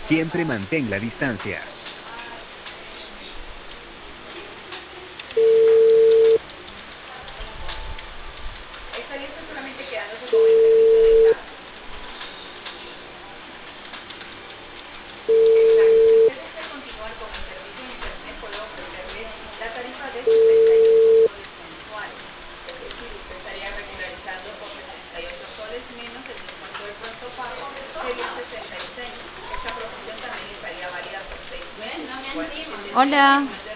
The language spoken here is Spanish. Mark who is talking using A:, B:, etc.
A: Siempre mantén la distancia.
B: Estaría usted solamente quedándose con el servicio de gas. Exacto. Si usted desea continuar con el servicio de internet, puedo ofrecerle la tarifa de 68 soles mensuales. Es decir, usted estaría regularizando por 68 soles menos el descuento del pronto pago, sería 66. Esta promoción también estaría válida por 6 meses.
C: Hola.